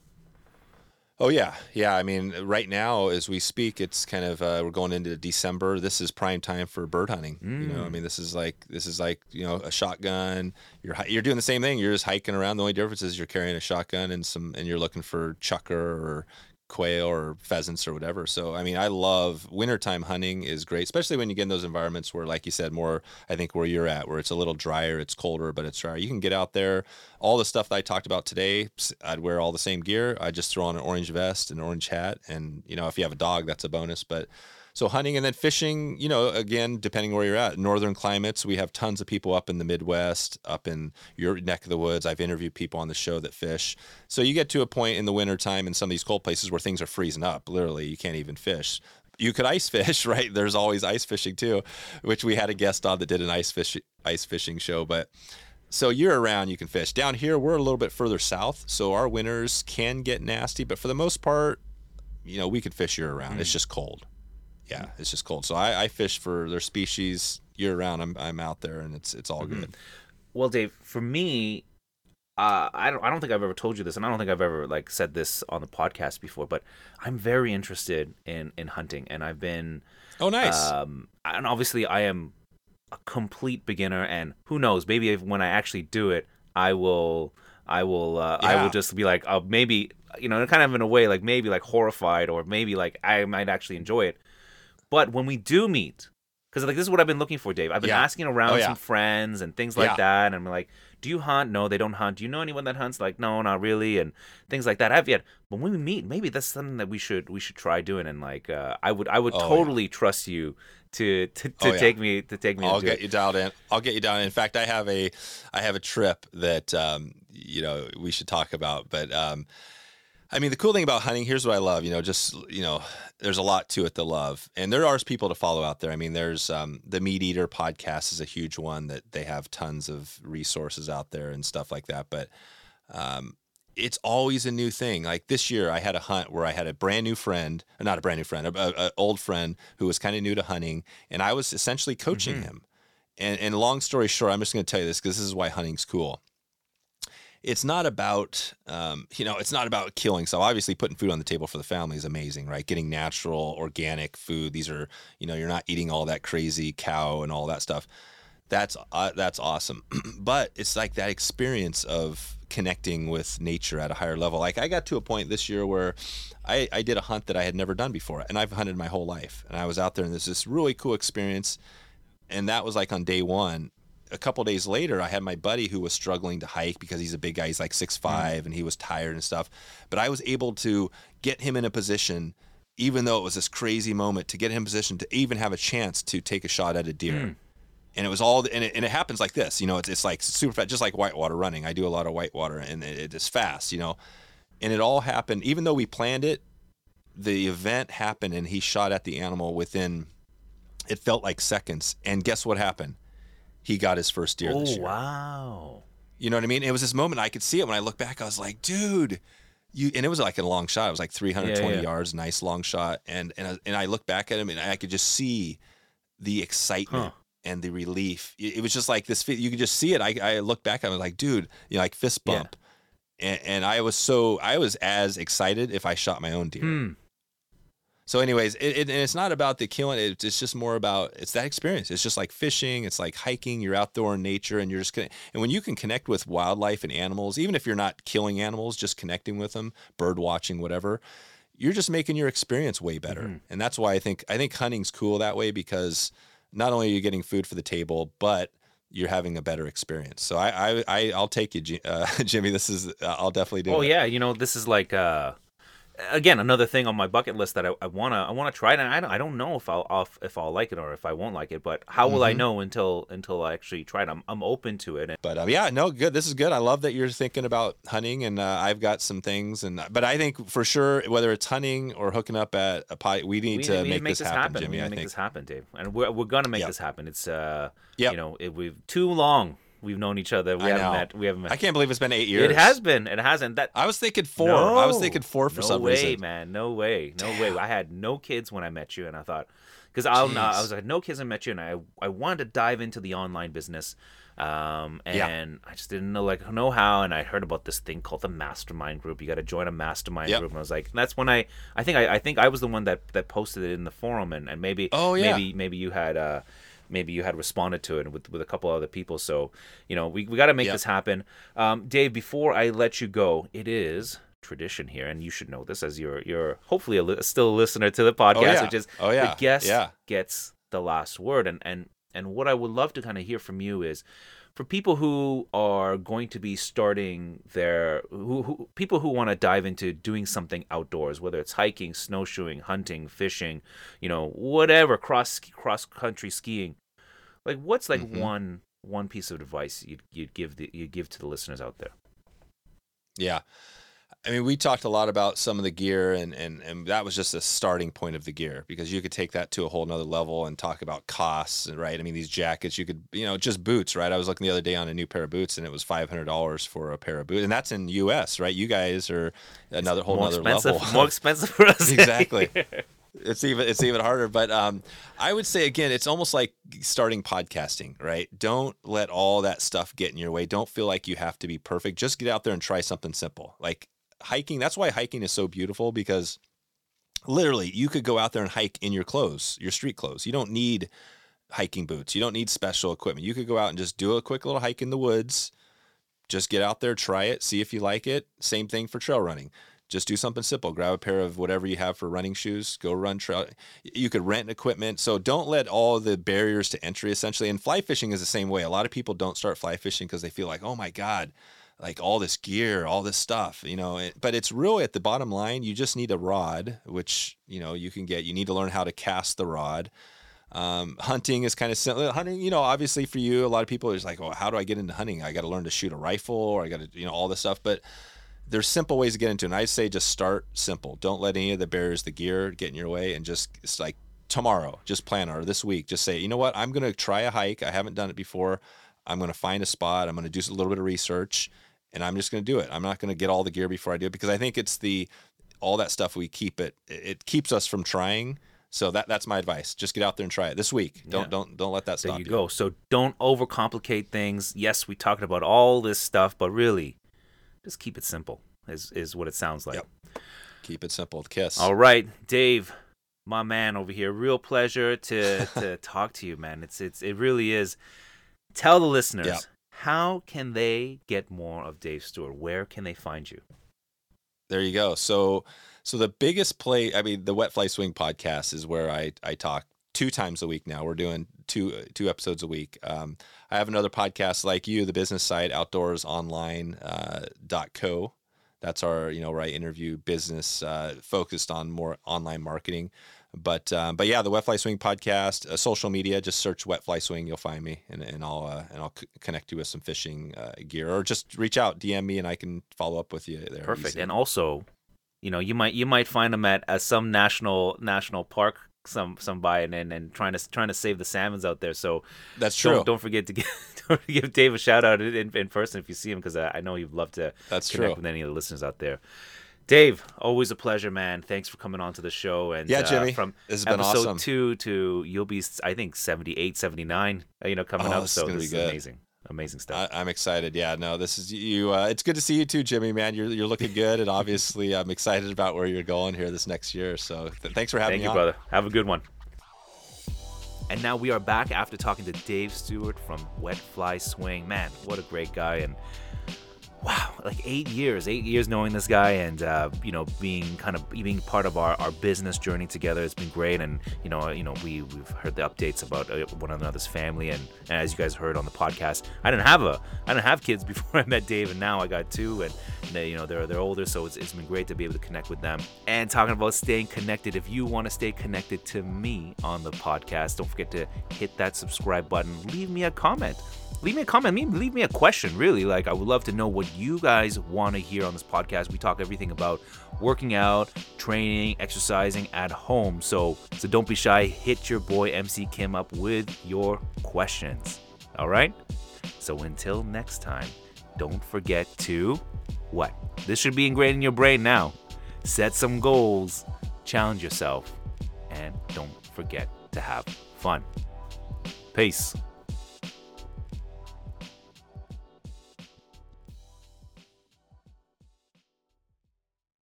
Oh yeah, yeah. I mean, right now as we speak, it's kind of uh, we're going into December. This is prime time for bird hunting. You know, I Mm. mean, this is like this is like you know a shotgun. You're hi- you're doing the same thing. You're just hiking around. The only difference is you're carrying a shotgun and some, and you're looking for chukar or quail or pheasants or whatever. So I mean, I love wintertime hunting is great, especially when you get in those environments where, like you said, more I think where you're at, where it's a little drier, it's colder, but it's dry. You can get out there. All the stuff that I talked about today, s- I'd wear all the same gear. I just throw on an orange vest, an orange hat, and you know, if you have a dog, that's a bonus. But so hunting and then fishing, you know, again, depending where you're at. Northern climates, we have tons of people up in the Midwest, up in your neck of the woods. I've interviewed people on the show that fish. So you get to a point in the wintertime in some of these cold places where things are freezing up. Literally, you can't even fish. You could ice fish, right? There's always ice fishing too, which we had a guest on that did an ice fish ice fishing show. But so year round you can fish. Down here we're a little bit further south, so our winters can get nasty, but for the most part, you know, we could fish year round. It's just cold. Yeah, it's just cold. So I, I fish for their species year round. I'm I'm out there and it's it's all good. Well, Dave, for me, uh, I don't I don't think I've ever told you this, and I don't think I've ever like said this on the podcast before, but I'm very interested in in hunting, and I've been Oh, nice. um, and obviously I am a complete beginner, and who knows, maybe if, when I actually do it, I will I will uh, I will Yeah. just be like, uh, maybe you know, kind of in a way, like maybe like horrified, or maybe like I might actually enjoy it. But when we do meet, because like this is what I've been looking for, Dave. I've been Yeah. asking around Oh, yeah. some friends and things like Yeah. that, and I'm like, "Do you hunt? No, they don't hunt. Do you know anyone that hunts? Like, no, not really." And things like that. I've yet, but when we meet, maybe that's something that we should we should try doing. And like, uh, I would I would Oh, yeah. totally trust you to to, to Oh, yeah. take me to take me. I'll into get it. you dialed in. I'll get you down. In fact, I have a, I have a trip that um, you know we should talk about. But um, I mean, the cool thing about hunting, here's what I love. You know, just you know, there's a lot to it to love, and there are people to follow out there. I mean, there's um, the Meat Eater podcast is a huge one that they have tons of resources out there and stuff like that. But um, it's always a new thing. Like this year, I had a hunt where I had a brand new friend, or not a brand new friend, a, a old friend who was kind of new to hunting, and I was essentially coaching Mhm. him. And, and long story short, I'm just going to tell you this because this is why hunting's cool. It's not about, um, you know, it's not about killing. So obviously putting food on the table for the family is amazing, right? Getting natural, organic food. These are, you know, you're not eating all that crazy cow and all that stuff. That's uh, that's awesome. But it's like that experience of connecting with nature at a higher level. Like I got to a point this year where I, I did a hunt that I had never done before, and I've hunted my whole life. And I was out there, and there's this really cool experience. And that was like on day one. A couple days later, I had my buddy who was struggling to hike because he's a big guy. He's like six five, and he was tired and stuff. But I was able to get him in a position, even though it was this crazy moment, to get him in a position to even have a chance to take a shot at a deer. Mm. And it was all, and it, and it happens like this, you know, it's, it's like super fast, just like whitewater running. I do a lot of whitewater, and it, it is fast, you know. And it all happened, even though we planned it, the event happened, and he shot at the animal within, it felt like seconds. And guess what happened? He got his first deer this Oh year. wow! You know what I mean? It was this moment, I could see it when I look back. I was like, dude, you, and it was like a long shot. It was like three hundred twenty Yeah, yeah. yards, nice long shot. And, and, I- and I look back at him, and I could just see the excitement Huh. and the relief. It, it was just like this, fe- you could just see it. I, I looked back at him, like, dude, you know, like fist Yeah. bump. And, and I was so, I was as excited if I shot my own deer. Hmm. So anyways, it, it, and it's not about the killing. It, it's just more about, it's that experience. It's just like fishing. It's like hiking. You're outdoor in nature, and you're just gonna, and when you can connect with wildlife and animals, even if you're not killing animals, just connecting with them, bird watching, whatever, you're just making your experience way better. Mhm. And that's why I think, I think hunting's cool that way, because not only are you getting food for the table, but you're having a better experience. So I, I, I I'll take you, uh, Jimmy. This is, uh, I'll definitely do oh, it. yeah. You know, this is like, uh, again, another thing on my bucket list that I, I wanna I wanna try it, and I don't, I don't know if I'll if, if I'll like it or if I won't like it, but how will Mm-hmm. I know until until I actually try it? I'm I'm open to it. But um, yeah, no, good. This is good. I love that you're thinking about hunting, and uh, I've got some things. And but I think for sure, whether it's hunting or hooking up at a pot, we need we, to we make, make this, this happen, happen. Jimmy. We I make think. this happen, Dave, and we're we're gonna make Yep. this happen. It's uh, Yep. you know, it, we've too long. We've known each other. We I haven't know. met. We haven't met. I can't believe it's been eight years. It has been. It hasn't. That I was thinking four. No, I was thinking four for no some way, reason. man. No way. No way. I had no kids when I met you, and I thought, because I, I was like, no kids when I met you, and I I wanted to dive into the online business, um, and Yeah. I just didn't know like know how, and I heard about this thing called the mastermind group. You got to join a mastermind Yep. group, and I was like, that's when I I think I, I think I was the one that that posted it in the forum, and, and maybe Oh, yeah. maybe maybe you had uh maybe you had responded to it with with a couple other people. So you know we we got to make Yep. this happen. Um, Dave, before I let you go, it is tradition here, and you should know this as you're you're hopefully a li- still a listener to the podcast, yeah. which is Oh, yeah. the guest Yeah. gets the last word. And and and what I would love to kind of hear from you is for people who are going to be starting their who, who people who want to dive into doing something outdoors, whether it's hiking, snowshoeing, hunting, fishing, you know, whatever, cross cross country skiing. Like what's like Mhm. one one piece of advice you'd you'd give the you give to the listeners out there? Yeah. I mean, we talked a lot about some of the gear, and, and, and that was just a starting point of the gear, because you could take that to a whole nother level and talk about costs, right? I mean, these jackets, you could, you know, just boots, right? I was looking the other day on a new pair of boots, and it was five hundred dollars for a pair of boots. And that's in U S, right? You guys are another whole More nother expensive, level. more expensive for us. Exactly. It's even it's even harder. But um, I would say, again, it's almost like starting podcasting, right? Don't let all that stuff get in your way. Don't feel like you have to be perfect. Just get out there and try something simple. Like hiking. That's why hiking is so beautiful, because literally you could go out there and hike in your clothes, your street clothes. You don't need hiking boots. You don't need special equipment. You could go out and just do a quick little hike in the woods. Just get out there, try it, see if you like it. Same thing for trail running. Just do something simple. Grab a pair of whatever you have for running shoes. Go run trail. You could rent equipment. So don't let all the barriers to entry, essentially. And fly fishing is the same way. A lot of people don't start fly fishing because they feel like, oh my God, like all this gear, all this stuff, you know. It, but it's really at the bottom line, you just need a rod, which, you know, you can get. You need to learn how to cast the rod. Um, hunting is kind of simple. Hunting, you know, obviously for you, a lot of people are just like, oh, how do I get into hunting? I got to learn to shoot a rifle, or I got to, you know, all this stuff. But there's simple ways to get into it. And I say just start simple. Don't let any of the barriers, the gear, get in your way. And just, it's like tomorrow, just plan, or this week, just say, you know what, I'm going to try a hike. I haven't done it before. I'm going to find a spot. I'm going to do a little bit of research, and I'm just going to do it. I'm not going to get all the gear before I do it, because I think it's the, all that stuff we keep it, it keeps us from trying. So that that's my advice. Just get out there and try it this week. Don't Yeah. don't don't let that stop There you go. So don't overcomplicate things. Yes, we talked about all this stuff, but really, just keep it simple. Is is what it sounds like. Yep. Keep it simple. Kiss. All right, Dave, my man over here. Real pleasure to to talk to you, man. It's it's it really is. Tell the listeners, Yep. how can they get more of Dave Stewart? Where can they find you? There you go. So, so the biggest play, I mean, the Wet Fly Swing podcast is where I, I talk two times a week now. We're doing two, two episodes a week. Um, I have another podcast like you, the business site, outdoors online dot co. That's our, you know, where I interview business uh, focused on more online marketing. But, um, but yeah, the Wet Fly Swing podcast, uh, social media, just search Wet Fly Swing, you'll find me, and, and I'll, uh, and I'll c- connect you with some fishing uh, gear, or just reach out, D M me, and I can follow up with you there. Perfect. easy. And also, you know, you might you might find them at, at some national national park, some some by and and, and trying to trying to save the salmons out there. So That's true. Don't, don't forget to give, don't give Dave a shout out in, in person if you see him, because I, I know you'd love to That's connect true. with any of the listeners out there. Dave, always a pleasure, man. Thanks for coming on to the show. And Yeah, Jimmy, uh, from this has been episode awesome. two to you'll be, I think, seventy-eight, seventy-nine, uh, you know, coming Oh, up. this is So gonna this be is good. amazing, amazing stuff. I, I'm excited. Yeah, no, this is you. Uh, it's good to see you too, Jimmy. Man, you're you're looking good, and obviously, I'm excited about where you're going here this next year. So, th- thanks for having Thank me you, on. brother. Have a good one. And now we are back after talking to Dave Stewart from Wet Fly Swing. Man, what a great guy. And wow, like eight years, eight years knowing this guy, and uh, you know, being kind of being part of our, our business journey together. It's been great, and you know, you know, we we've heard the updates about uh, one another's family, and, and as you guys heard on the podcast, I didn't have a I didn't have kids before I met Dave, and now I got two, and they, you know, they're they're older, so it's it's been great to be able to connect with them. And talking about staying connected, if you want to stay connected to me on the podcast, don't forget to hit that subscribe button. Leave me a comment. Leave me a comment. Leave me a question, really. Like, I would love to know what you guys want to hear on this podcast. We talk everything about working out, training, exercising at home. So, so don't be shy. Hit your boy M C Kim up with your questions. All right? So until next time, don't forget to, what? This should be ingrained in your brain now. Set some goals, challenge yourself, and don't forget to have fun. Peace.